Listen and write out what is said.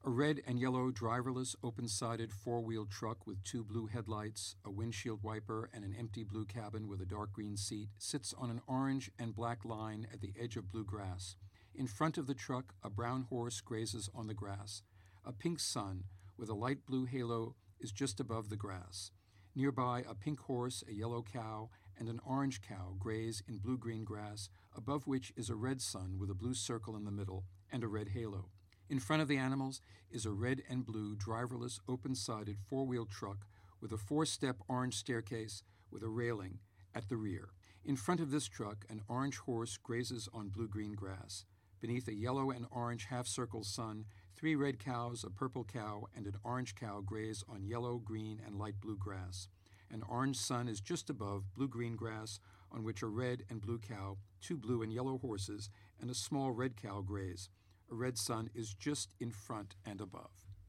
A red and yellow driverless open-sided four-wheel truck with two blue headlights, a windshield wiper, and an empty blue cabin with a dark green seat sits on an orange and black line at the edge of blue grass. In front of the truck, a brown horse grazes on the grass. A pink sun with a light blue halo is just above the grass. Nearby, a pink horse, a yellow cow, and an orange cow graze in blue-green grass, above which is a red sun with a blue circle in the middle and a red halo. In front of the animals is a red and blue driverless open-sided four-wheel truck with a four-step orange staircase with a railing at the rear. In front of this truck, an orange horse grazes on blue-green grass. Beneath a yellow and orange half-circle sun, three red cows, a purple cow, and an orange cow graze on yellow, green, and light blue grass. An orange sun is just above blue-green grass on which a red and blue cow, two blue and yellow horses, and a small red cow graze. A red sun is just in front and above.